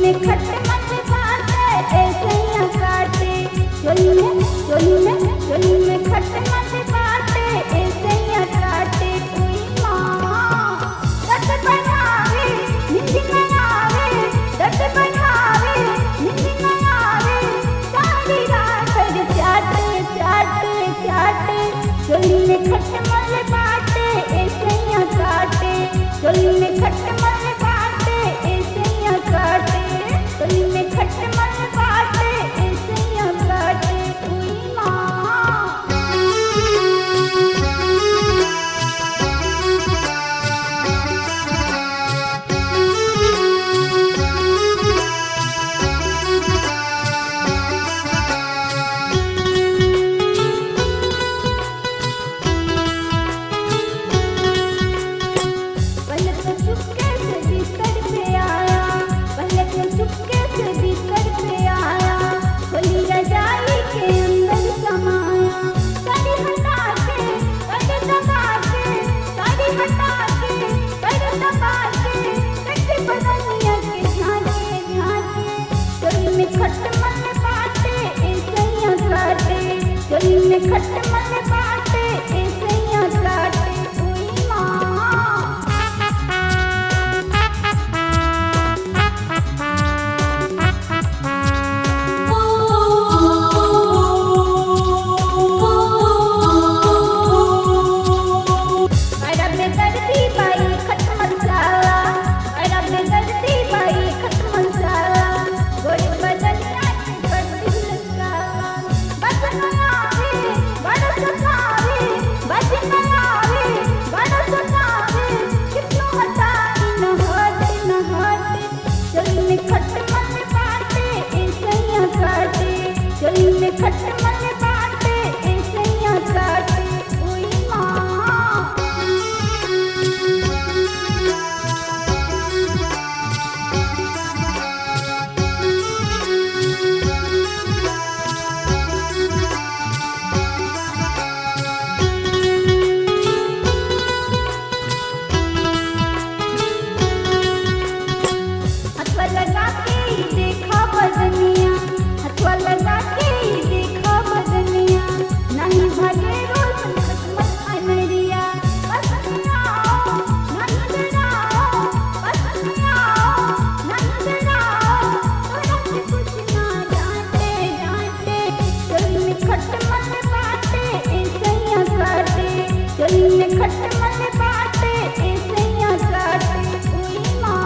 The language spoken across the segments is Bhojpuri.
में खट मत बाटे ऐसे ही काटे, चोली में खट मत बाटे ऐसे ही काटे। कोई माँ दर्द बनावे नींद न आवे, दर्द बनावे नींद न आवे, सारी रात चाटे चाटे चाटे। चोली में खट मत बाटे ऐसे ही काटे, चोली में खट मत बाटे ऐसे ही काटे, चोली में खट मत बाटे ऐसे ही काटे। कोई खट मत बाटे ऐसे ही काटे। कोई अरब में दर्दी बाई खट मसाला, अरब में दर्दी बाई खट मसाला, गोरी बदनिया की बदल काला, बस बनावे बड़ा सतावे, बस बनावे बड़ा सतावे, कितनो हटाई न हटे। चोली में खट मत बाटे ऐसे ही काटे, चोली में खट मत बाटे ऐसे ही काटे। कोई हथवा लगा के देखा बदनिया, हथवा लगा के देखा बदनिया, नहीं भागे रोज खटमट अनरिया। बस आओ नहीं डराओ, बस आओ नहीं डराओ, तोरा से कुछ ना डांटे डांटे। चोली में खट मत बाटे ऐसे ही काटे, चोली में खट मत बाटे ऐसे ही काटे। कोई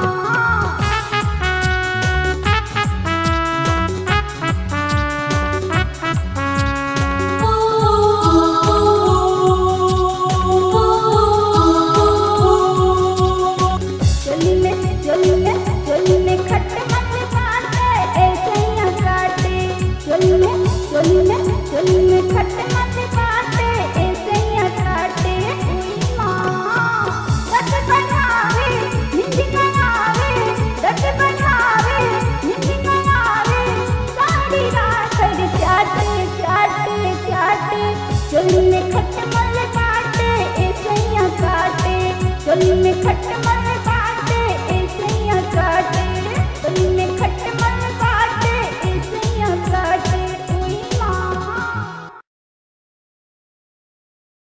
चोली में खट मत बाटे ऐसे ही काटे, चोली में खट मत बाटे ऐसे ही काटे। कोई दर्द बनावे नींद न आवे, दर्द बनावे नींद न आवे, सारी रात चाटे चाटे चाटे। चोली में खट मत बाटे ऐसे ही काटे, चोली में खट